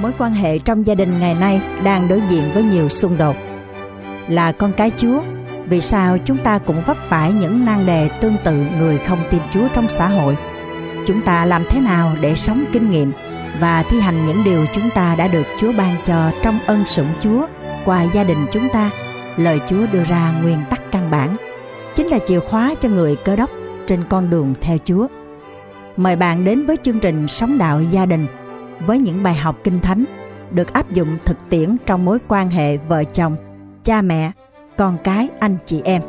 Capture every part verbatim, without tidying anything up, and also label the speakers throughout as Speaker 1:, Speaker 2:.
Speaker 1: Mối quan hệ trong gia đình ngày nay đang đối diện với nhiều xung đột. Là con cái Chúa, vì sao chúng ta cũng vấp phải những nan đề tương tự người không tin Chúa trong xã hội? Chúng ta làm thế nào để sống kinh nghiệm và thi hành những điều chúng ta đã được Chúa ban cho trong ân sủng Chúa qua gia đình chúng ta? Lời Chúa đưa ra nguyên tắc căn bản, chính là chìa khóa cho người Cơ Đốc trên con đường theo Chúa. Mời bạn đến với chương trình Sống Đạo Gia Đình với những bài học Kinh Thánh được áp dụng thực tiễn trong mối quan hệ vợ chồng, cha mẹ, con cái, anh chị em.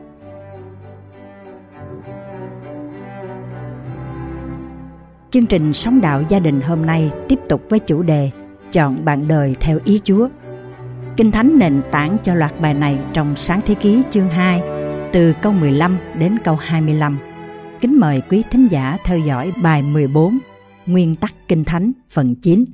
Speaker 1: Chương trình Sống Đạo Gia Đình hôm nay tiếp tục với chủ đề Chọn bạn đời theo ý Chúa. Kinh Thánh nền tảng cho loạt bài này trong Sáng Thế Ký chương hai, từ câu mười lăm đến câu hai mươi lăm. Kính mời quý thính giả theo dõi bài mười bốn, Nguyên tắc Kinh Thánh phần chín.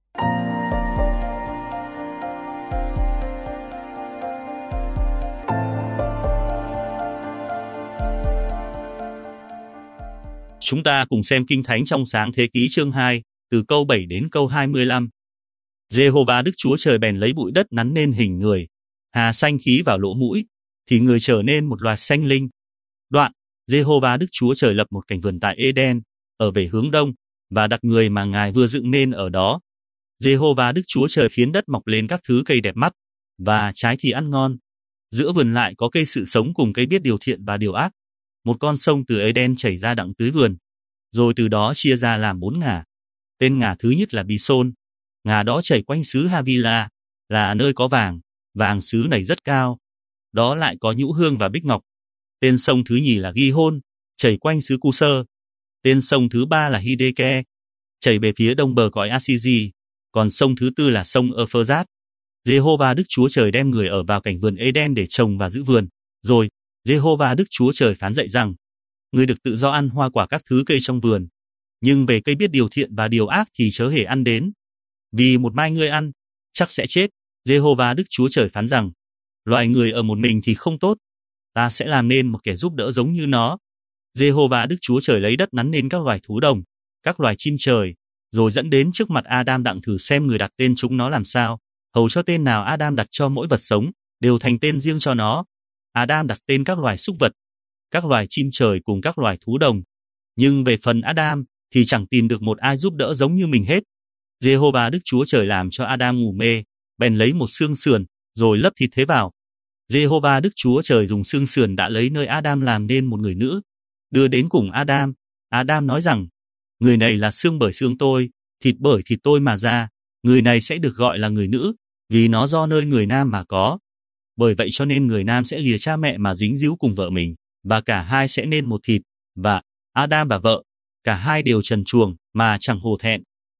Speaker 2: Chúng ta cùng xem Kinh Thánh trong Sáng Thế Ký chương hai, từ câu bảy đến câu hai mươi lăm. Giê-hô-va Đức Chúa Trời bèn lấy bụi đất nắn nên hình người, hà xanh khí vào lỗ mũi, thì người trở nên một loài sanh linh. Đoạn, Giê-hô-va Đức Chúa Trời lập một cảnh vườn tại Ê-đen, ở về hướng đông, và đặt người mà Ngài vừa dựng nên ở đó. Giê-hô-va Đức Chúa Trời khiến đất mọc lên các thứ cây đẹp mắt, và trái thì ăn ngon. Giữa vườn lại có cây sự sống cùng cây biết điều thiện và điều ác. Một con sông từ Ê-đen chảy ra đặng tưới vườn, rồi từ đó chia ra làm bốn ngả. Tên ngả thứ nhất là Bison, ngả đó chảy quanh xứ Havila, là nơi có vàng, vàng xứ này rất cao. Đó lại có nhũ hương và bích ngọc. Tên sông thứ nhì là Gihon, chảy quanh xứ Cu-sơ. Tên sông thứ ba là Hideke, chảy về phía đông bờ cõi Asiji. Còn sông thứ tư là sông Euphrates. Giê-hô-va Đức Chúa Trời đem người ở vào cảnh vườn Ê-đen để trồng và giữ vườn. Rồi, Giê-hô-va Đức Chúa Trời phán dạy rằng, người được tự do ăn hoa quả các thứ cây trong vườn, nhưng về cây biết điều thiện và điều ác thì chớ hề ăn đến. Vì một mai ngươi ăn, chắc sẽ chết. Giê-hô-va Đức Chúa Trời phán rằng, loài người ở một mình thì không tốt, ta sẽ làm nên một kẻ giúp đỡ giống như nó. Giê-hô-va Đức Chúa Trời lấy đất nắn nên các loài thú đồng, các loài chim trời, rồi dẫn đến trước mặt Adam đặng thử xem người đặt tên chúng nó làm sao, hầu cho tên nào Adam đặt cho mỗi vật sống, đều thành tên riêng cho nó. Adam đặt tên các loài súc vật, các loài chim trời cùng các loài thú đồng. Nhưng về phần Adam, thì chẳng tìm được một ai giúp đỡ giống như mình hết. Giê-hô-va Đức Chúa Trời làm cho Adam ngủ mê, bèn lấy một xương sườn, rồi lấp thịt thế vào. Giê-hô-va Đức Chúa Trời dùng xương sườn đã lấy nơi Adam làm nên một người nữ, đưa đến cùng Adam. Adam nói rằng, người này là xương bởi xương tôi, thịt bởi thịt tôi mà ra, người này sẽ được gọi là người nữ, vì nó do nơi người nam mà có. Bởi vậy cho nên người nam sẽ lìa cha mẹ mà dính díu cùng vợ mình, và cả hai sẽ nên một thịt, và Adam và vợ, cả hai đều trần truồng, mà chẳng hổ thẹn.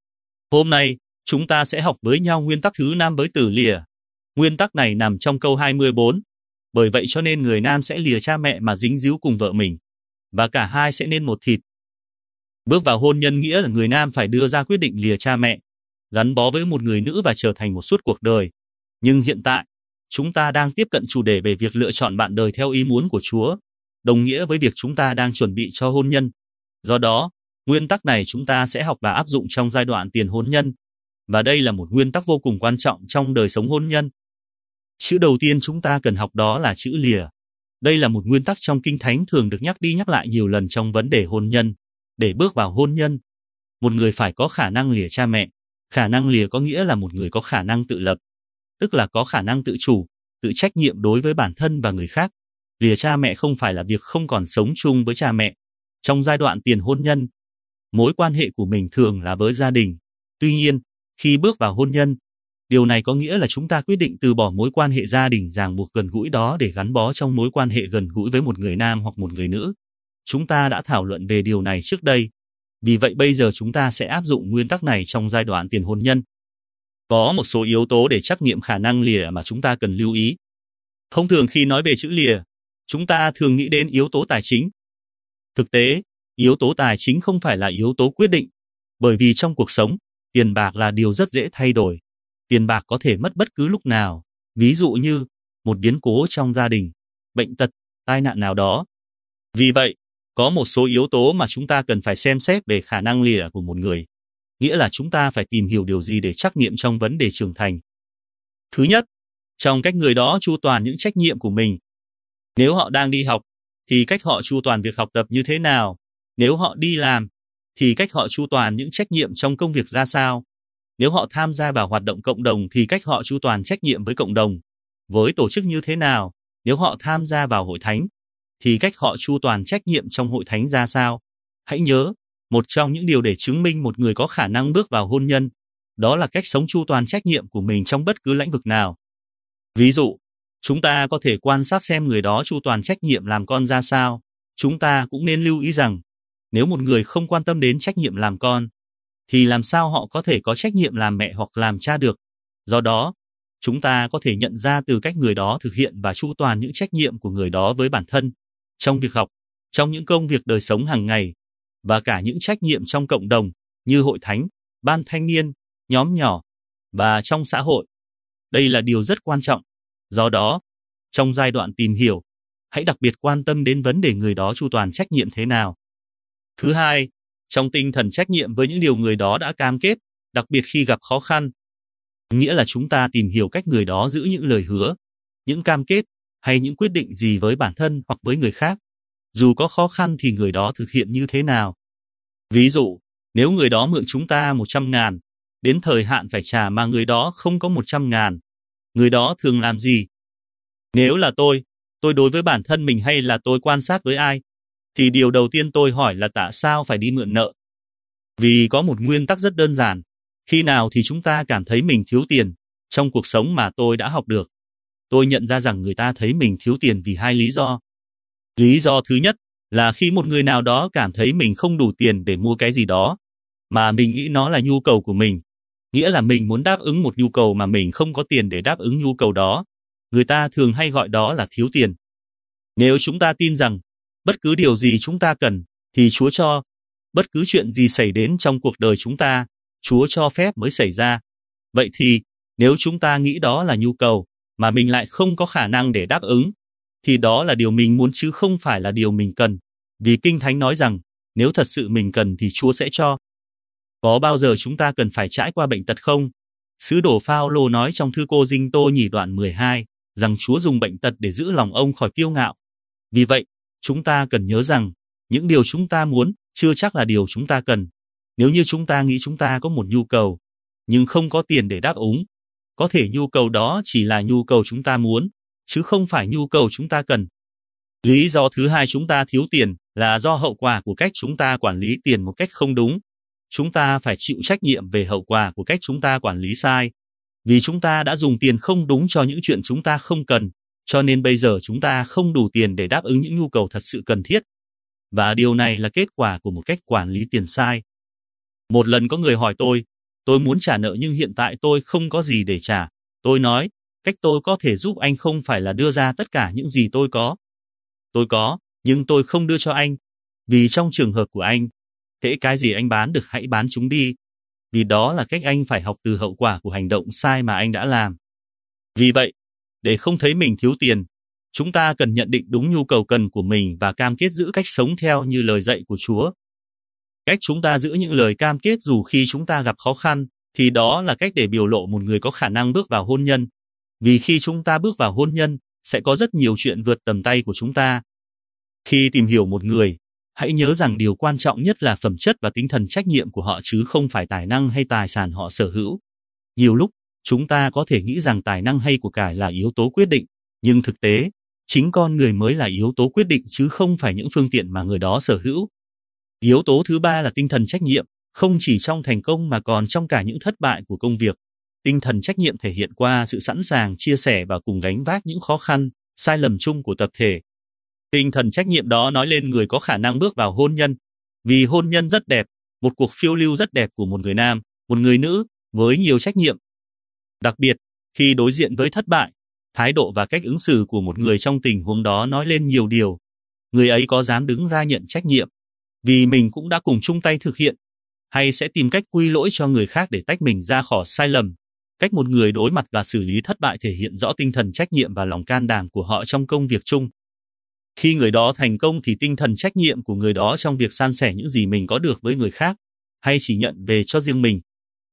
Speaker 2: Hôm nay, chúng ta sẽ học với nhau nguyên tắc thứ năm với từ lìa. Nguyên tắc này nằm trong câu hai mươi bốn. Bởi vậy cho nên người nam sẽ lìa cha mẹ mà dính díu cùng vợ mình, và cả hai sẽ nên một thịt. Bước vào hôn nhân nghĩa là người nam phải đưa ra quyết định lìa cha mẹ, gắn bó với một người nữ và trở thành một suốt cuộc đời. Nhưng hiện tại, chúng ta đang tiếp cận chủ đề về việc lựa chọn bạn đời theo ý muốn của Chúa, đồng nghĩa với việc chúng ta đang chuẩn bị cho hôn nhân. Do đó, nguyên tắc này chúng ta sẽ học và áp dụng trong giai đoạn tiền hôn nhân, và đây là một nguyên tắc vô cùng quan trọng trong đời sống hôn nhân. Chữ đầu tiên chúng ta cần học đó là chữ lìa. Đây là một nguyên tắc trong Kinh Thánh thường được nhắc đi nhắc lại nhiều lần trong vấn đề hôn nhân. Để bước vào hôn nhân, một người phải có khả năng lìa cha mẹ. Khả năng lìa có nghĩa là một người có khả năng tự lập, tức là có khả năng tự chủ, tự trách nhiệm đối với bản thân và người khác. Lìa cha mẹ không phải là việc không còn sống chung với cha mẹ. Trong giai đoạn tiền hôn nhân, mối quan hệ của mình thường là với gia đình. Tuy nhiên, khi bước vào hôn nhân, điều này có nghĩa là chúng ta quyết định từ bỏ mối quan hệ gia đình ràng buộc gần gũi đó để gắn bó trong mối quan hệ gần gũi với một người nam hoặc một người nữ. Chúng ta đã thảo luận về điều này trước đây. Vì vậy bây giờ chúng ta sẽ áp dụng nguyên tắc này trong giai đoạn tiền hôn nhân. Có một số yếu tố để trắc nghiệm khả năng lìa mà chúng ta cần lưu ý. Thông thường khi nói về chữ lìa, chúng ta thường nghĩ đến yếu tố tài chính. Thực tế, yếu tố tài chính không phải là yếu tố quyết định, bởi vì trong cuộc sống, tiền bạc là điều rất dễ thay đổi. Tiền bạc có thể mất bất cứ lúc nào, ví dụ như một biến cố trong gia đình, bệnh tật, tai nạn nào đó. Vì vậy, có một số yếu tố mà chúng ta cần phải xem xét về khả năng lìa của một người. nghĩa là chúng ta phải tìm hiểu điều gì để trắc nghiệm trong vấn đề trưởng thành. Thứ nhất, trong cách người đó chu toàn những trách nhiệm của mình. Nếu họ đang đi học, thì cách họ chu toàn việc học tập như thế nào? Nếu họ đi làm, thì cách họ chu toàn những trách nhiệm trong công việc ra sao? Nếu họ tham gia vào hoạt động cộng đồng thì cách họ chu toàn trách nhiệm với cộng đồng, với tổ chức như thế nào? Nếu họ tham gia vào hội thánh, thì cách họ chu toàn trách nhiệm trong hội thánh ra sao? Hãy nhớ, một trong những điều để chứng minh một người có khả năng bước vào hôn nhân, đó là cách sống chu toàn trách nhiệm của mình trong bất cứ lĩnh vực nào. Ví dụ, chúng ta có thể quan sát xem người đó chu toàn trách nhiệm làm con ra sao. Chúng ta cũng nên lưu ý rằng, nếu một người không quan tâm đến trách nhiệm làm con, thì làm sao họ có thể có trách nhiệm làm mẹ hoặc làm cha được. Do đó, chúng ta có thể nhận ra từ cách người đó thực hiện và chu toàn những trách nhiệm của người đó với bản thân, trong việc học, trong những công việc đời sống hàng ngày, và cả những trách nhiệm trong cộng đồng như hội thánh, ban thanh niên, nhóm nhỏ, và trong xã hội. Đây là điều rất quan trọng. Do đó, trong giai đoạn tìm hiểu, hãy đặc biệt quan tâm đến vấn đề người đó chu toàn trách nhiệm thế nào. Thứ hai, trong tinh thần trách nhiệm với những điều người đó đã cam kết, đặc biệt khi gặp khó khăn, nghĩa là chúng ta tìm hiểu cách người đó giữ những lời hứa, những cam kết hay những quyết định gì với bản thân hoặc với người khác. Dù có khó khăn thì người đó thực hiện như thế nào. Ví dụ, nếu người đó mượn chúng ta một trăm ngàn, đến thời hạn phải trả mà người đó không có một trăm ngàn, người đó thường làm gì? Nếu là tôi, tôi đối với bản thân mình hay là tôi quan sát với ai, thì điều đầu tiên tôi hỏi là tại sao phải đi mượn nợ? Vì có một nguyên tắc rất đơn giản, khi nào thì chúng ta cảm thấy mình thiếu tiền trong cuộc sống mà tôi đã học được. Tôi nhận ra rằng người ta thấy mình thiếu tiền vì hai lý do. Lý do thứ nhất là khi một người nào đó cảm thấy mình không đủ tiền để mua cái gì đó, mà mình nghĩ nó là nhu cầu của mình, nghĩa là mình muốn đáp ứng một nhu cầu mà mình không có tiền để đáp ứng nhu cầu đó. Người ta thường hay gọi đó là thiếu tiền. Nếu chúng ta tin rằng bất cứ điều gì chúng ta cần thì Chúa cho, bất cứ chuyện gì xảy đến trong cuộc đời chúng ta, Chúa cho phép mới xảy ra. Vậy thì, nếu chúng ta nghĩ đó là nhu cầu mà mình lại không có khả năng để đáp ứng, thì đó là điều mình muốn chứ không phải là điều mình cần. Vì Kinh Thánh nói rằng, nếu thật sự mình cần thì Chúa sẽ cho. Có bao giờ chúng ta cần phải trải qua bệnh tật không? Sứ đồ Phao-lô nói trong thư Cô Dinh Tô Nhì đoạn mười hai, rằng Chúa dùng bệnh tật để giữ lòng ông khỏi kiêu ngạo. Vì vậy, chúng ta cần nhớ rằng, những điều chúng ta muốn chưa chắc là điều chúng ta cần. Nếu như chúng ta nghĩ chúng ta có một nhu cầu, nhưng không có tiền để đáp ứng, có thể nhu cầu đó chỉ là nhu cầu chúng ta muốn, chứ không phải nhu cầu chúng ta cần. Lý do thứ hai chúng ta thiếu tiền là do hậu quả của cách chúng ta quản lý tiền một cách không đúng. Chúng ta phải chịu trách nhiệm về hậu quả của cách chúng ta quản lý sai. Vì chúng ta đã dùng tiền không đúng cho những chuyện chúng ta không cần, cho nên bây giờ chúng ta không đủ tiền để đáp ứng những nhu cầu thật sự cần thiết. Và điều này là kết quả của một cách quản lý tiền sai. Một lần có người hỏi tôi, tôi muốn trả nợ nhưng hiện tại tôi không có gì để trả. Tôi nói, cách tôi có thể giúp anh không phải là đưa ra tất cả những gì tôi có. Tôi có, nhưng tôi không đưa cho anh. Vì trong trường hợp của anh, hễ cái gì anh bán được hãy bán chúng đi. Vì đó là cách anh phải học từ hậu quả của hành động sai mà anh đã làm. Vì vậy, để không thấy mình thiếu tiền, chúng ta cần nhận định đúng nhu cầu cần của mình và cam kết giữ cách sống theo như lời dạy của Chúa. Cách chúng ta giữ những lời cam kết dù khi chúng ta gặp khó khăn, thì đó là cách để biểu lộ một người có khả năng bước vào hôn nhân. Vì khi chúng ta bước vào hôn nhân, sẽ có rất nhiều chuyện vượt tầm tay của chúng ta. Khi tìm hiểu một người, hãy nhớ rằng điều quan trọng nhất là phẩm chất và tinh thần trách nhiệm của họ chứ không phải tài năng hay tài sản họ sở hữu. Nhiều lúc, chúng ta có thể nghĩ rằng tài năng hay của cải là yếu tố quyết định, nhưng thực tế, chính con người mới là yếu tố quyết định chứ không phải những phương tiện mà người đó sở hữu. Yếu tố thứ ba là tinh thần trách nhiệm, không chỉ trong thành công mà còn trong cả những thất bại của công việc. Tinh thần trách nhiệm thể hiện qua sự sẵn sàng chia sẻ và cùng gánh vác những khó khăn, sai lầm chung của tập thể. Tinh thần trách nhiệm đó nói lên người có khả năng bước vào hôn nhân. Vì hôn nhân rất đẹp, một cuộc phiêu lưu rất đẹp của một người nam, một người nữ, với nhiều trách nhiệm. Đặc biệt, khi đối diện với thất bại, thái độ và cách ứng xử của một người trong tình huống đó nói lên nhiều điều. Người ấy có dám đứng ra nhận trách nhiệm, vì mình cũng đã cùng chung tay thực hiện, hay sẽ tìm cách quy lỗi cho người khác để tách mình ra khỏi sai lầm. Cách một người đối mặt và xử lý thất bại thể hiện rõ tinh thần trách nhiệm và lòng can đảm của họ trong công việc chung. Khi người đó thành công thì tinh thần trách nhiệm của người đó trong việc san sẻ những gì mình có được với người khác, hay chỉ nhận về cho riêng mình.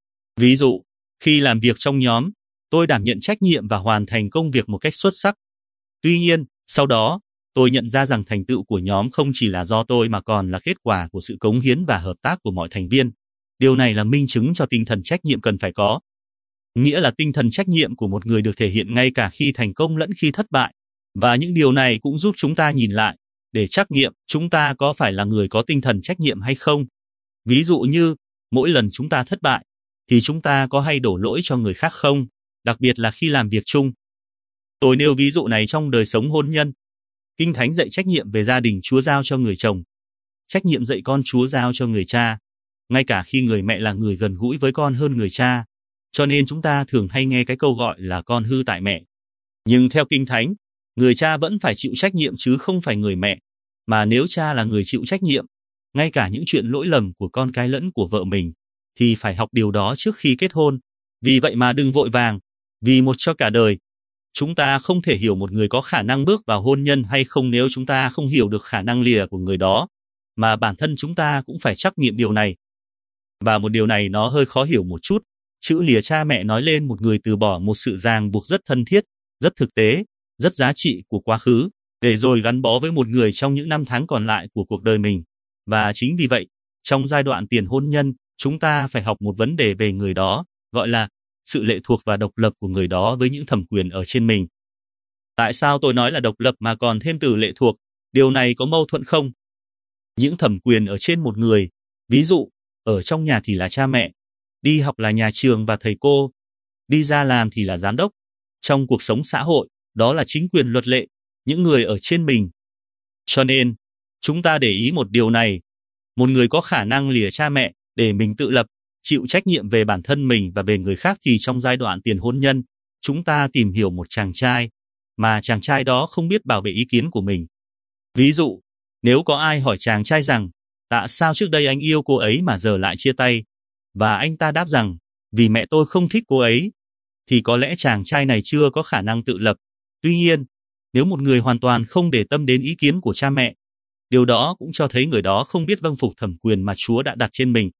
Speaker 2: Ví dụ, khi làm việc trong nhóm, tôi đảm nhận trách nhiệm và hoàn thành công việc một cách xuất sắc. Tuy nhiên, sau đó, tôi nhận ra rằng thành tựu của nhóm không chỉ là do tôi mà còn là kết quả của sự cống hiến và hợp tác của mọi thành viên. Điều này là minh chứng cho tinh thần trách nhiệm cần phải có. Nghĩa là tinh thần trách nhiệm của một người được thể hiện ngay cả khi thành công lẫn khi thất bại. Và những điều này cũng giúp chúng ta nhìn lại, để trắc nghiệm chúng ta có phải là người có tinh thần trách nhiệm hay không. Ví dụ như, mỗi lần chúng ta thất bại, thì chúng ta có hay đổ lỗi cho người khác không, đặc biệt là khi làm việc chung. Tôi nêu ví dụ này trong đời sống hôn nhân. Kinh Thánh dạy trách nhiệm về gia đình Chúa giao cho người chồng. Trách nhiệm dạy con Chúa giao cho người cha, ngay cả khi người mẹ là người gần gũi với con hơn người cha. Cho nên chúng ta thường hay nghe cái câu gọi là con hư tại mẹ. Nhưng theo Kinh Thánh, người cha vẫn phải chịu trách nhiệm chứ không phải người mẹ. Mà nếu cha là người chịu trách nhiệm, ngay cả những chuyện lỗi lầm của con cái lẫn của vợ mình, thì phải học điều đó trước khi kết hôn. Vì vậy mà đừng vội vàng, vì một cho cả đời. Chúng ta không thể hiểu một người có khả năng bước vào hôn nhân hay không nếu chúng ta không hiểu được khả năng lìa của người đó, mà bản thân chúng ta cũng phải trắc nghiệm điều này. Và một điều này nó hơi khó hiểu một chút. Chữ lìa cha mẹ nói lên một người từ bỏ một sự ràng buộc rất thân thiết, rất thực tế, rất giá trị của quá khứ, để rồi gắn bó với một người trong những năm tháng còn lại của cuộc đời mình. Và chính vì vậy, trong giai đoạn tiền hôn nhân, chúng ta phải học một vấn đề về người đó, gọi là sự lệ thuộc và độc lập của người đó với những thẩm quyền ở trên mình. Tại sao tôi nói là độc lập mà còn thêm từ lệ thuộc? Điều này có mâu thuẫn không? Những thẩm quyền ở trên một người, ví dụ, ở trong nhà thì là cha mẹ, đi học là nhà trường và thầy cô, đi ra làm thì là giám đốc. Trong cuộc sống xã hội, đó là chính quyền luật lệ, những người ở trên mình. Cho nên, chúng ta để ý một điều này, một người có khả năng lìa cha mẹ để mình tự lập, chịu trách nhiệm về bản thân mình và về người khác thì trong giai đoạn tiền hôn nhân, chúng ta tìm hiểu một chàng trai, mà chàng trai đó không biết bảo vệ ý kiến của mình. Ví dụ, nếu có ai hỏi chàng trai rằng, tại sao trước đây anh yêu cô ấy mà giờ lại chia tay, và anh ta đáp rằng, vì mẹ tôi không thích cô ấy, thì có lẽ chàng trai này chưa có khả năng tự lập. Tuy nhiên, nếu một người hoàn toàn không để tâm đến ý kiến của cha mẹ, điều đó cũng cho thấy người đó không biết vâng phục thẩm quyền mà Chúa đã đặt trên mình.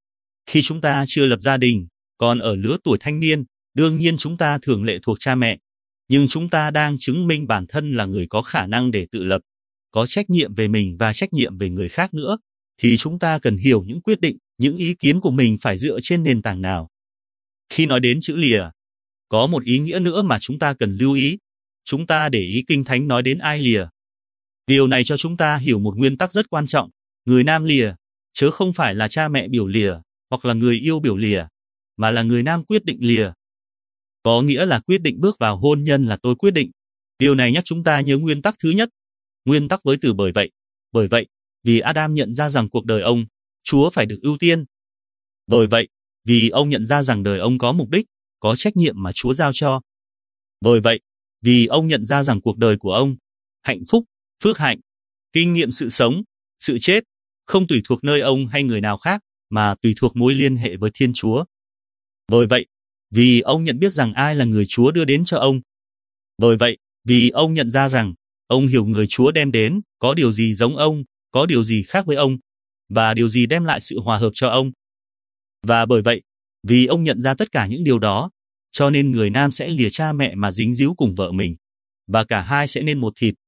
Speaker 2: Khi chúng ta chưa lập gia đình, còn ở lứa tuổi thanh niên, đương nhiên chúng ta thường lệ thuộc cha mẹ, nhưng chúng ta đang chứng minh bản thân là người có khả năng để tự lập, có trách nhiệm về mình và trách nhiệm về người khác nữa, thì chúng ta cần hiểu những quyết định, những ý kiến của mình phải dựa trên nền tảng nào. Khi nói đến chữ lìa, có một ý nghĩa nữa mà chúng ta cần lưu ý. Chúng ta để ý Kinh Thánh nói đến ai lìa. Điều này cho chúng ta hiểu một nguyên tắc rất quan trọng, người nam lìa, chứ không phải là cha mẹ biểu lìa, hoặc là người yêu biểu lìa, mà là người nam quyết định lìa. Có nghĩa là quyết định bước vào hôn nhân là tôi quyết định. Điều này nhắc chúng ta nhớ nguyên tắc thứ nhất. Nguyên tắc với từ bởi vậy. Bởi vậy, vì Adam nhận ra rằng cuộc đời ông, Chúa phải được ưu tiên. Bởi vậy, vì ông nhận ra rằng đời ông có mục đích, có trách nhiệm mà Chúa giao cho. Bởi vậy, vì ông nhận ra rằng cuộc đời của ông, hạnh phúc, phước hạnh, kinh nghiệm sự sống, sự chết, không tùy thuộc nơi ông hay người nào khác, mà tùy thuộc mối liên hệ với Thiên Chúa. Bởi vậy, vì ông nhận biết rằng ai là người Chúa đưa đến cho ông. Bởi vậy, vì ông nhận ra rằng, ông hiểu người Chúa đem đến, có điều gì giống ông, có điều gì khác với ông, và điều gì đem lại sự hòa hợp cho ông. Và bởi vậy, vì ông nhận ra tất cả những điều đó, cho nên người nam sẽ lìa cha mẹ mà dính díu cùng vợ mình, và cả hai sẽ nên một thịt.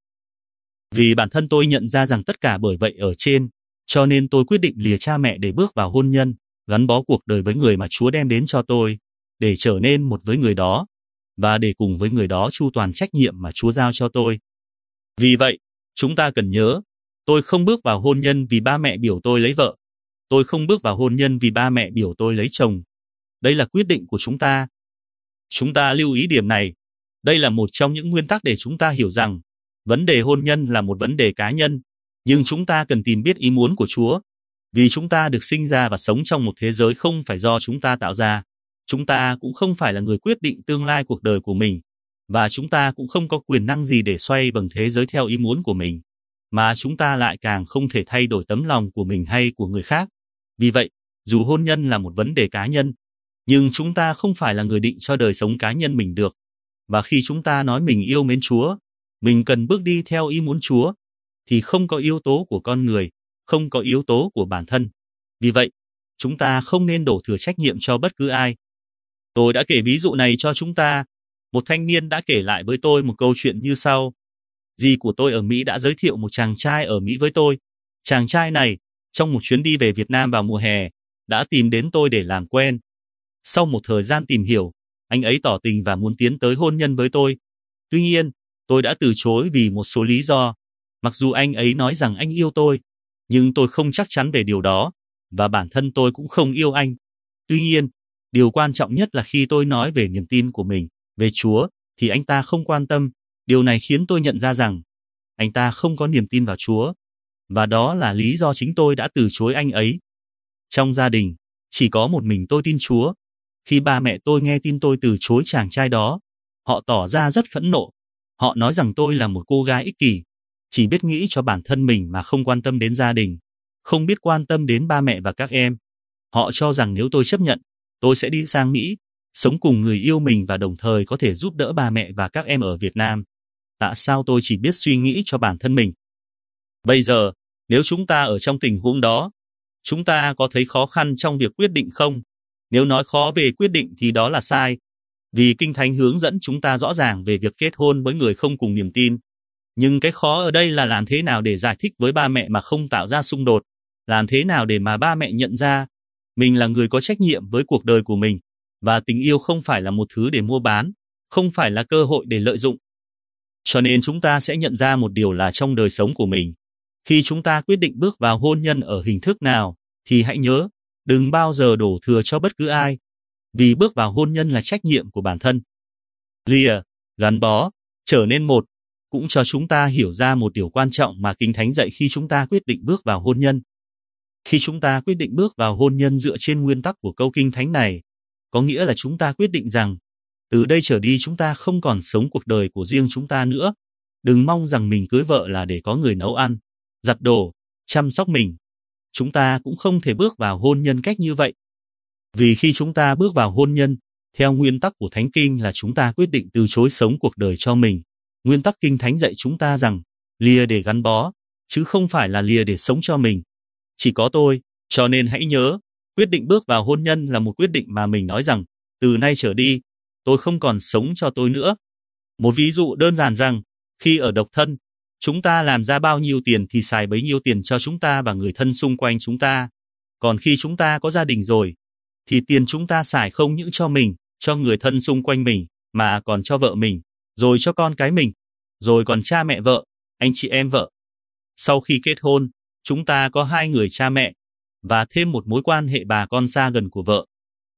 Speaker 2: Vì bản thân tôi nhận ra rằng tất cả bởi vậy ở trên, cho nên tôi quyết định lìa cha mẹ để bước vào hôn nhân, gắn bó cuộc đời với người mà Chúa đem đến cho tôi, để trở nên một với người đó, và để cùng với người đó chu toàn trách nhiệm mà Chúa giao cho tôi. Vì vậy, chúng ta cần nhớ, tôi không bước vào hôn nhân vì ba mẹ biểu tôi lấy vợ. Tôi không bước vào hôn nhân vì ba mẹ biểu tôi lấy chồng. Đây là quyết định của chúng ta. Chúng ta lưu ý điểm này. Đây là một trong những nguyên tắc để chúng ta hiểu rằng, vấn đề hôn nhân là một vấn đề cá nhân, nhưng chúng ta cần tìm biết ý muốn của Chúa. Vì chúng ta được sinh ra và sống trong một thế giới không phải do chúng ta tạo ra. Chúng ta cũng không phải là người quyết định tương lai cuộc đời của mình, và chúng ta cũng không có quyền năng gì để xoay vầng thế giới theo ý muốn của mình, mà chúng ta lại càng không thể thay đổi tấm lòng của mình hay của người khác. Vì vậy, dù hôn nhân là một vấn đề cá nhân, nhưng chúng ta không phải là người định cho đời sống cá nhân mình được. Và khi chúng ta nói mình yêu mến Chúa, mình cần bước đi theo ý muốn Chúa, thì không có yếu tố của con người, không có yếu tố của bản thân. Vì vậy, chúng ta không nên đổ thừa trách nhiệm cho bất cứ ai. Tôi đã kể ví dụ này cho chúng ta. Một thanh niên đã kể lại với tôi một câu chuyện như sau. Dì của tôi ở Mỹ đã giới thiệu một chàng trai ở Mỹ với tôi. Chàng trai này, trong một chuyến đi về Việt Nam vào mùa hè, đã tìm đến tôi để làm quen. Sau một thời gian tìm hiểu, anh ấy tỏ tình và muốn tiến tới hôn nhân với tôi. Tuy nhiên, tôi đã từ chối vì một số lý do. Mặc dù anh ấy nói rằng anh yêu tôi, nhưng tôi không chắc chắn về điều đó, và bản thân tôi cũng không yêu anh. Tuy nhiên, điều quan trọng nhất là khi tôi nói về niềm tin của mình, về Chúa, thì anh ta không quan tâm. Điều này khiến tôi nhận ra rằng, anh ta không có niềm tin vào Chúa, và đó là lý do chính tôi đã từ chối anh ấy. Trong gia đình, chỉ có một mình tôi tin Chúa. Khi ba mẹ tôi nghe tin tôi từ chối chàng trai đó, họ tỏ ra rất phẫn nộ. Họ nói rằng tôi là một cô gái ích kỷ, chỉ biết nghĩ cho bản thân mình mà không quan tâm đến gia đình, không biết quan tâm đến ba mẹ và các em. Họ cho rằng nếu tôi chấp nhận, tôi sẽ đi sang Mỹ, sống cùng người yêu mình và đồng thời có thể giúp đỡ ba mẹ và các em ở Việt Nam. Tại sao tôi chỉ biết suy nghĩ cho bản thân mình? Bây giờ, nếu chúng ta ở trong tình huống đó, chúng ta có thấy khó khăn trong việc quyết định không? Nếu nói khó về quyết định thì đó là sai, vì Kinh Thánh hướng dẫn chúng ta rõ ràng về việc kết hôn với người không cùng niềm tin. Nhưng cái khó ở đây là làm thế nào để giải thích với ba mẹ mà không tạo ra xung đột, làm thế nào để mà ba mẹ nhận ra mình là người có trách nhiệm với cuộc đời của mình, và tình yêu không phải là một thứ để mua bán, không phải là cơ hội để lợi dụng. Cho nên chúng ta sẽ nhận ra một điều là trong đời sống của mình, khi chúng ta quyết định bước vào hôn nhân ở hình thức nào, thì hãy nhớ, đừng bao giờ đổ thừa cho bất cứ ai, vì bước vào hôn nhân là trách nhiệm của bản thân. Lìa, gắn bó, trở nên một, cũng cho chúng ta hiểu ra một điều quan trọng mà Kinh Thánh dạy khi chúng ta quyết định bước vào hôn nhân. Khi chúng ta quyết định bước vào hôn nhân dựa trên nguyên tắc của câu Kinh Thánh này, có nghĩa là chúng ta quyết định rằng, từ đây trở đi chúng ta không còn sống cuộc đời của riêng chúng ta nữa. Đừng mong rằng mình cưới vợ là để có người nấu ăn, giặt đồ, chăm sóc mình. Chúng ta cũng không thể bước vào hôn nhân cách như vậy. Vì khi chúng ta bước vào hôn nhân, theo nguyên tắc của Thánh Kinh là chúng ta quyết định từ chối sống cuộc đời cho mình. Nguyên tắc Kinh Thánh dạy chúng ta rằng, lìa để gắn bó, chứ không phải là lìa để sống cho mình. Chỉ có tôi, cho nên hãy nhớ, quyết định bước vào hôn nhân là một quyết định mà mình nói rằng, từ nay trở đi, tôi không còn sống cho tôi nữa. Một ví dụ đơn giản rằng, khi ở độc thân, chúng ta làm ra bao nhiêu tiền thì xài bấy nhiêu tiền cho chúng ta và người thân xung quanh chúng ta. Còn khi chúng ta có gia đình rồi, thì tiền chúng ta xài không những cho mình, cho người thân xung quanh mình, mà còn cho vợ mình, rồi cho con cái mình, rồi còn cha mẹ vợ, anh chị em vợ. Sau khi kết hôn, chúng ta có hai người cha mẹ, và thêm một mối quan hệ bà con xa gần của vợ.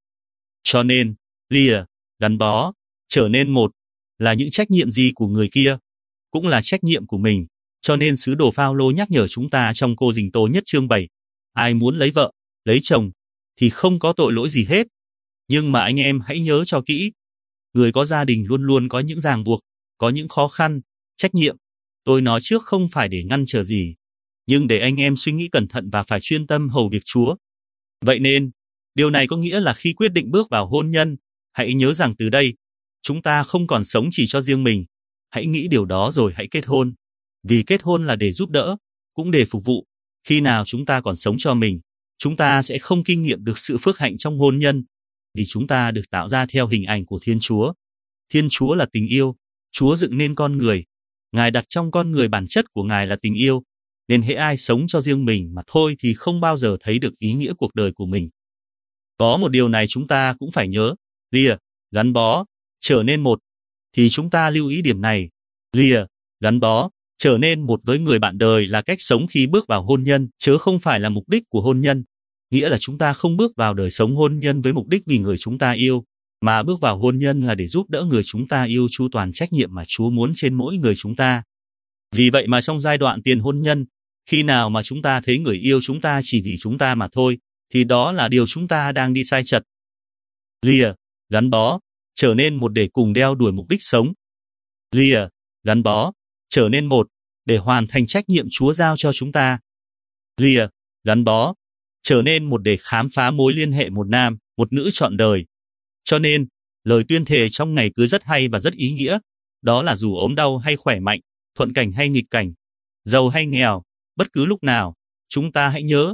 Speaker 2: Cho nên, lìa, gắn bó, trở nên một, là những trách nhiệm gì của người kia, cũng là trách nhiệm của mình. Cho nên sứ đồ Phao-lô nhắc nhở chúng ta trong Cô Dình Tô nhất chương bảy, ai muốn lấy vợ, lấy chồng, thì không có tội lỗi gì hết. Nhưng mà anh em hãy nhớ cho kỹ, người có gia đình luôn luôn có những ràng buộc, có những khó khăn, trách nhiệm. Tôi nói trước không phải để ngăn trở gì, nhưng để anh em suy nghĩ cẩn thận và phải chuyên tâm hầu việc Chúa. Vậy nên, điều này có nghĩa là khi quyết định bước vào hôn nhân, hãy nhớ rằng từ đây, chúng ta không còn sống chỉ cho riêng mình. Hãy nghĩ điều đó rồi hãy kết hôn. Vì kết hôn là để giúp đỡ, cũng để phục vụ. Khi nào chúng ta còn sống cho mình, chúng ta sẽ không kinh nghiệm được sự phước hạnh trong hôn nhân, vì chúng ta được tạo ra theo hình ảnh của Thiên Chúa. Thiên Chúa là tình yêu, Chúa dựng nên con người. Ngài đặt trong con người bản chất của Ngài là tình yêu, nên hễ ai sống cho riêng mình mà thôi thì không bao giờ thấy được ý nghĩa cuộc đời của mình. Có một điều này chúng ta cũng phải nhớ, lìa, gắn bó, trở nên một, thì chúng ta lưu ý điểm này, lìa, gắn bó, trở nên một với người bạn đời là cách sống khi bước vào hôn nhân, chứ không phải là mục đích của hôn nhân. Nghĩa là chúng ta không bước vào đời sống hôn nhân với mục đích vì người chúng ta yêu, mà bước vào hôn nhân là để giúp đỡ người chúng ta yêu chu toàn trách nhiệm mà Chúa muốn trên mỗi người chúng ta. Vì vậy mà trong giai đoạn tiền hôn nhân, khi nào mà chúng ta thấy người yêu chúng ta chỉ vì chúng ta mà thôi, thì đó là điều chúng ta đang đi sai chật. Lìa, gắn bó, trở nên một để cùng đeo đuổi mục đích sống. Lìa, gắn bó, trở nên một, để hoàn thành trách nhiệm Chúa giao cho chúng ta. Lìa, gắn bó, trở nên một để khám phá mối liên hệ một nam, một nữ trọn đời. Cho nên, lời tuyên thệ trong ngày cưới rất hay và rất ý nghĩa, đó là dù ốm đau hay khỏe mạnh, thuận cảnh hay nghịch cảnh, giàu hay nghèo, bất cứ lúc nào, chúng ta hãy nhớ,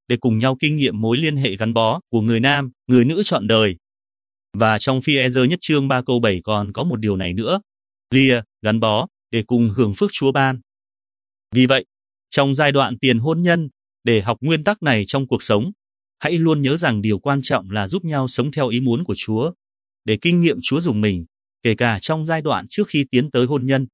Speaker 2: để cùng nhau kinh nghiệm mối liên hệ gắn bó của người nam, người nữ trọn đời. Và trong Phi-e-rơ nhất chương ba câu bảy còn có một điều này nữa, lìa, gắn bó, để cùng hưởng phước Chúa ban. Vì vậy, trong giai đoạn tiền hôn nhân, để học nguyên tắc này trong cuộc sống, hãy luôn nhớ rằng điều quan trọng là giúp nhau sống theo ý muốn của Chúa, để kinh nghiệm Chúa dùng mình, kể cả trong giai đoạn trước khi tiến tới hôn nhân.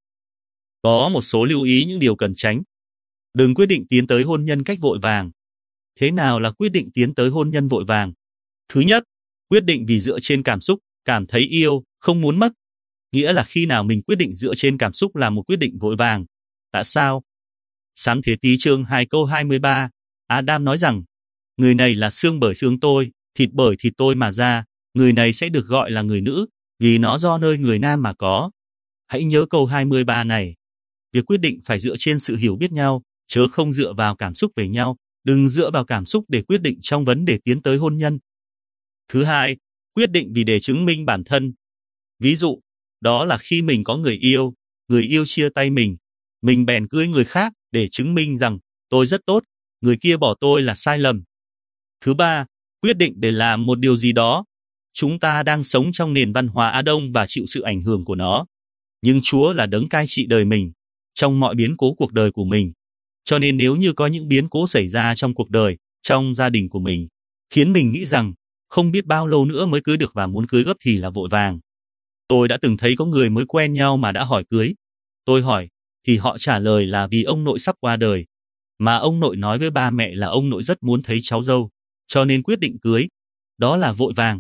Speaker 2: Có một số lưu ý những điều cần tránh. Đừng quyết định tiến tới hôn nhân cách vội vàng. Thế nào là quyết định tiến tới hôn nhân vội vàng? Thứ nhất, quyết định vì dựa trên cảm xúc, cảm thấy yêu, không muốn mất. Nghĩa là khi nào mình quyết định dựa trên cảm xúc là một quyết định vội vàng. Tại sao? Sáng Thế Ký chương hai câu hai mươi ba, Adam nói rằng, người này là xương bởi xương tôi, thịt bởi thịt tôi mà ra, người này sẽ được gọi là người nữ, vì nó do nơi người nam mà có. Hãy nhớ câu hai mươi ba này. Việc quyết định phải dựa trên sự hiểu biết nhau, chớ không dựa vào cảm xúc về nhau, đừng dựa vào cảm xúc để quyết định trong vấn đề tiến tới hôn nhân. Thứ hai, quyết định vì để chứng minh bản thân. Ví dụ, đó là khi mình có người yêu, người yêu chia tay mình, mình bèn cưới người khác để chứng minh rằng tôi rất tốt, người kia bỏ tôi là sai lầm. Thứ ba, quyết định để làm một điều gì đó. Chúng ta đang sống trong nền văn hóa Á Đông và chịu sự ảnh hưởng của nó. Nhưng Chúa là đấng cai trị đời mình, trong mọi biến cố cuộc đời của mình. Cho nên nếu như có những biến cố xảy ra trong cuộc đời, trong gia đình của mình, khiến mình nghĩ rằng không biết bao lâu nữa mới cưới được và muốn cưới gấp thì là vội vàng. Tôi đã từng thấy có người mới quen nhau mà đã hỏi cưới. Tôi hỏi, thì họ trả lời là vì ông nội sắp qua đời. Mà ông nội nói với ba mẹ là ông nội rất muốn thấy cháu dâu, cho nên quyết định cưới. Đó là vội vàng.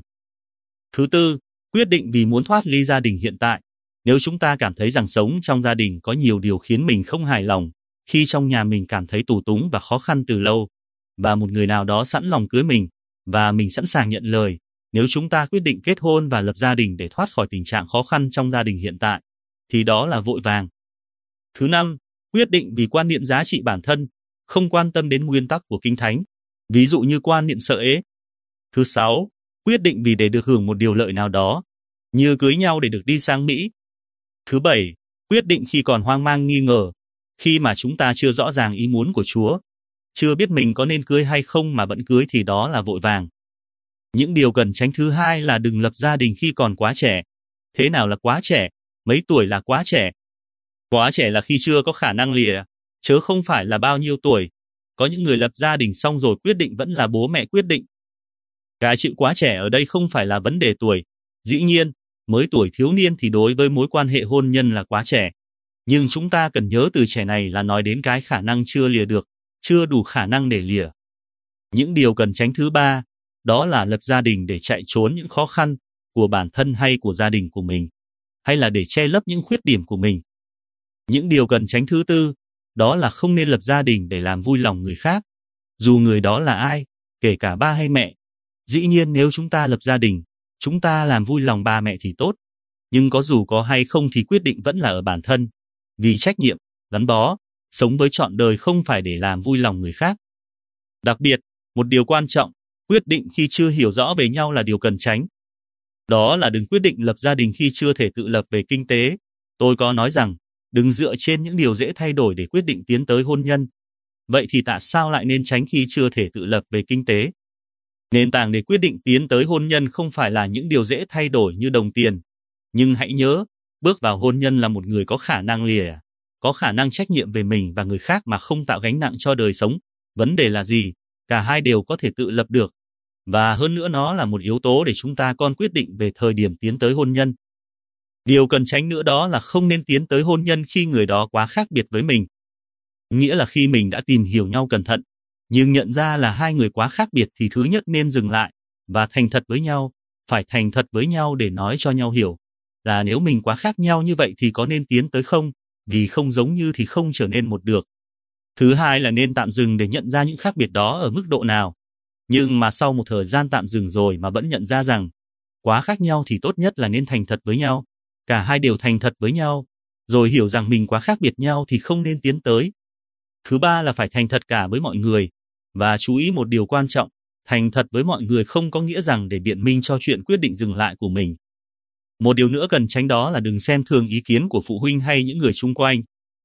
Speaker 2: Thứ tư, quyết định vì muốn thoát ly gia đình hiện tại. Nếu chúng ta cảm thấy rằng sống trong gia đình có nhiều điều khiến mình không hài lòng, khi trong nhà mình cảm thấy tù túng và khó khăn từ lâu, và một người nào đó sẵn lòng cưới mình, và mình sẵn sàng nhận lời, nếu chúng ta quyết định kết hôn và lập gia đình để thoát khỏi tình trạng khó khăn trong gia đình hiện tại, thì đó là vội vàng. Thứ năm, quyết định vì quan niệm giá trị bản thân, không quan tâm đến nguyên tắc của Kinh Thánh, ví dụ như quan niệm sợ ế. Thứ sáu, quyết định vì để được hưởng một điều lợi nào đó, như cưới nhau để được đi sang Mỹ. Thứ bảy, quyết định khi còn hoang mang nghi ngờ, khi mà chúng ta chưa rõ ràng ý muốn của Chúa, chưa biết mình có nên cưới hay không mà vẫn cưới thì đó là vội vàng. Những điều cần tránh thứ hai là đừng lập gia đình khi còn quá trẻ. Thế nào là quá trẻ? Mấy tuổi là quá trẻ? Quá trẻ là khi chưa có khả năng lìa, chớ không phải là bao nhiêu tuổi. Có những người lập gia đình xong rồi quyết định vẫn là bố mẹ quyết định. Cái chữ quá trẻ ở đây không phải là vấn đề tuổi. Dĩ nhiên, mới tuổi thiếu niên thì đối với mối quan hệ hôn nhân là quá trẻ. Nhưng chúng ta cần nhớ từ trẻ này là nói đến cái khả năng chưa lìa được, chưa đủ khả năng để lìa. Những điều cần tránh thứ ba, đó là lập gia đình để chạy trốn những khó khăn của bản thân hay của gia đình của mình, hay là để che lấp những khuyết điểm của mình. Những điều cần tránh thứ tư, đó là không nên lập gia đình để làm vui lòng người khác, dù người đó là ai, kể cả ba hay mẹ. Dĩ nhiên nếu chúng ta lập gia đình, chúng ta làm vui lòng ba mẹ thì tốt, nhưng có dù có hay không thì quyết định vẫn là ở bản thân, vì trách nhiệm, gắn bó, sống với trọn đời không phải để làm vui lòng người khác. Đặc biệt, một điều quan trọng, quyết định khi chưa hiểu rõ về nhau là điều cần tránh. Đó là đừng quyết định lập gia đình khi chưa thể tự lập về kinh tế. Tôi có nói rằng, đừng dựa trên những điều dễ thay đổi để quyết định tiến tới hôn nhân. Vậy thì tại sao lại nên tránh khi chưa thể tự lập về kinh tế? Nền tảng để quyết định tiến tới hôn nhân không phải là những điều dễ thay đổi như đồng tiền. Nhưng hãy nhớ, bước vào hôn nhân là một người có khả năng lìa, có khả năng trách nhiệm về mình và người khác mà không tạo gánh nặng cho đời sống. Vấn đề là gì? Cả hai đều có thể tự lập được. Và hơn nữa nó là một yếu tố để chúng ta còn quyết định về thời điểm tiến tới hôn nhân. Điều cần tránh nữa đó là không nên tiến tới hôn nhân khi người đó quá khác biệt với mình. Nghĩa là khi mình đã tìm hiểu nhau cẩn thận, nhưng nhận ra là hai người quá khác biệt thì thứ nhất nên dừng lại và thành thật với nhau, phải thành thật với nhau để nói cho nhau hiểu là nếu mình quá khác nhau như vậy thì có nên tiến tới không, vì không giống như thì không trở nên một được. Thứ hai là nên tạm dừng để nhận ra những khác biệt đó ở mức độ nào. Nhưng mà sau một thời gian tạm dừng rồi mà vẫn nhận ra rằng quá khác nhau thì tốt nhất là nên thành thật với nhau. Cả hai đều thành thật với nhau, rồi hiểu rằng mình quá khác biệt nhau thì không nên tiến tới. Thứ ba là phải thành thật cả với mọi người. Và chú ý một điều quan trọng, thành thật với mọi người không có nghĩa rằng để biện minh cho chuyện quyết định dừng lại của mình. Một điều nữa cần tránh đó là đừng xem thường ý kiến của phụ huynh hay những người xung quanh.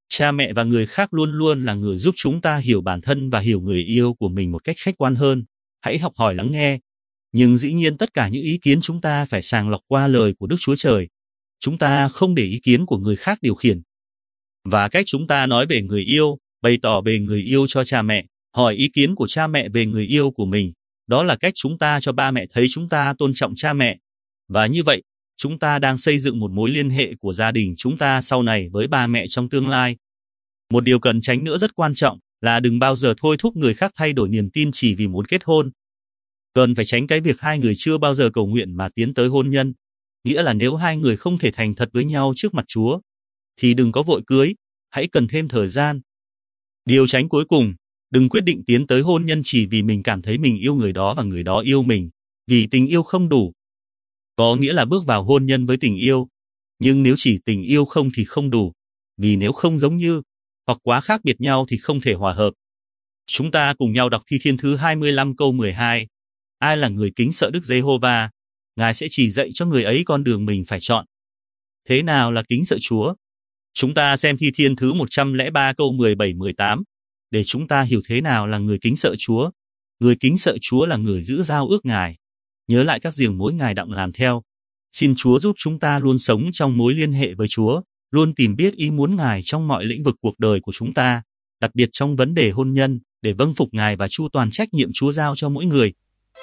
Speaker 2: Cha mẹ và người khác luôn luôn là người giúp chúng ta hiểu bản thân và hiểu người yêu của mình một cách khách quan hơn. Hãy học hỏi lắng nghe. Nhưng dĩ nhiên tất cả những ý kiến chúng ta phải sàng lọc qua lời của Đức Chúa Trời. Chúng ta không để ý kiến của người khác điều khiển. Và cách chúng ta nói về người yêu, bày tỏ về người yêu cho cha mẹ, hỏi ý kiến của cha mẹ về người yêu của mình, đó là cách chúng ta cho ba mẹ thấy chúng ta tôn trọng cha mẹ. Và như vậy, chúng ta đang xây dựng một mối liên hệ của gia đình chúng ta sau này với ba mẹ trong tương lai. Một điều cần tránh nữa rất quan trọng là đừng bao giờ thôi thúc người khác thay đổi niềm tin chỉ vì muốn kết hôn. Cần phải tránh cái việc hai người chưa bao giờ cầu nguyện mà tiến tới hôn nhân. Nghĩa là nếu hai người không thể thành thật với nhau trước mặt Chúa, thì đừng có vội cưới, hãy cần thêm thời gian. Điều tránh cuối cùng, đừng quyết định tiến tới hôn nhân chỉ vì mình cảm thấy mình yêu người đó và người đó yêu mình, vì tình yêu không đủ. Có nghĩa là bước vào hôn nhân với tình yêu, nhưng nếu chỉ tình yêu không thì không đủ, vì nếu không giống như, hoặc quá khác biệt nhau thì không thể hòa hợp. Chúng ta cùng nhau đọc Thi Thiên thứ hai mươi lăm câu mười hai. Ai là người kính sợ Đức Giê-hô-va, Ngài sẽ chỉ dạy cho người ấy con đường mình phải chọn. Thế nào là kính sợ Chúa? Chúng ta xem Thi Thiên thứ một trăm lẻ ba câu mười bảy mười tám, để chúng ta hiểu thế nào là người kính sợ Chúa. Người kính sợ Chúa là người giữ giao ước Ngài, nhớ lại các giềng mối Ngài đặng làm theo. Xin Chúa giúp chúng ta luôn sống trong mối liên hệ với Chúa, luôn tìm biết ý muốn Ngài trong mọi lĩnh vực cuộc đời của chúng ta, đặc biệt trong vấn đề hôn nhân, để vâng phục Ngài và chu toàn trách nhiệm Chúa giao cho mỗi người.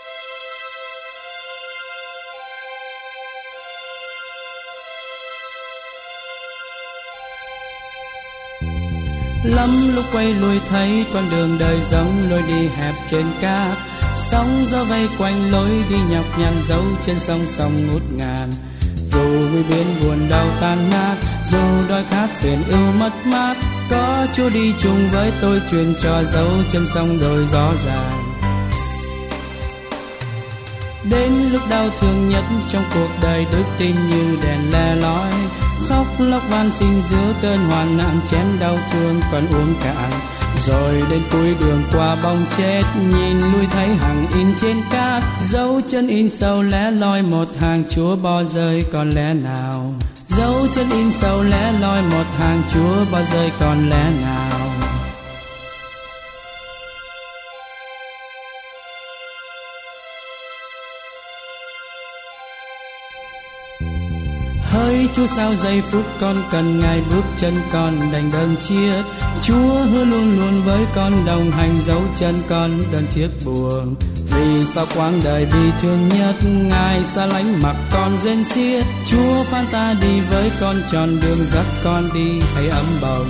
Speaker 3: Lắm lúc quay lùi thấy con đường đời giống lối đi hẹp trên cát, sóng gió vây quanh lối đi nhọc nhằn dấu trên sông sông ngút ngàn. Dù nguy biến buồn đau tan nát, dù đói khát phiền ưu mất mát, có Chúa đi chung với tôi truyền cho dấu trên sông đồi gió dài. Đến lúc đau thương nhất trong cuộc đời, đức tin như đèn le lói, khóc lóc van xin giữa cơn hoạn nạn, chén đau thương còn uống cạn. Rồi đến cuối đường qua bóng chết, nhìn lui thấy hàng in trên cát, dấu chân in sâu lẻ loi một hàng Chúa bỏ rơi còn lẽ nào. Dấu chân in sâu lẻ loi một hàng Chúa bỏ rơi còn lẽ nào. Hỡi Chúa sao giây phút con cần Ngài bước chân con đành đơn chiết. Chúa hứa luôn luôn với con đồng hành, dấu chân con đơn chiếc buồn. Vì sao quãng đời bi thương nhất Ngài xa lánh mặc con rên xiết. Chúa phán ta đi với con tròn đường dắt con đi hãy ấm bồng.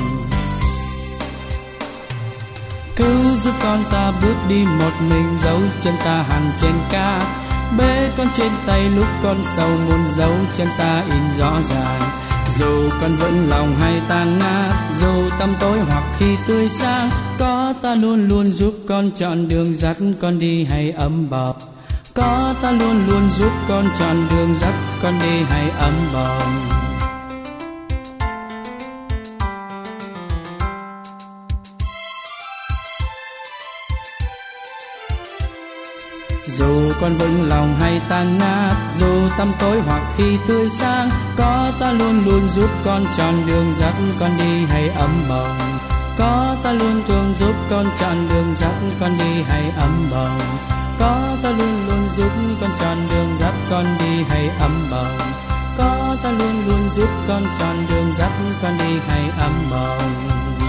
Speaker 3: Cứu giúp con ta bước đi một mình, dấu chân ta hằn trên cát. Bế con trên tay lúc con sầu muôn, dấu chân ta in rõ ràng. Dù con vẫn lòng hay tan nát, dù tăm tối hoặc khi tươi sáng, có ta luôn luôn giúp con chọn đường dắt con đi hay ấm bồng. Có ta luôn luôn giúp con chọn đường dắt con đi hay ấm bồng. Dù con vững lòng hay tan nát, dù tăm tối hoặc khi tươi sáng, có ta luôn luôn giúp con chọn đường dắt con đi hay ấm bồng. Có ta luôn luôn giúp con chọn đường dắt con đi hay ấm bồng. Có ta luôn luôn giúp con chọn đường dắt con đi hay ấm bồng. Có ta luôn luôn giúp con chọn đường dắt con đi hay ấm bồng.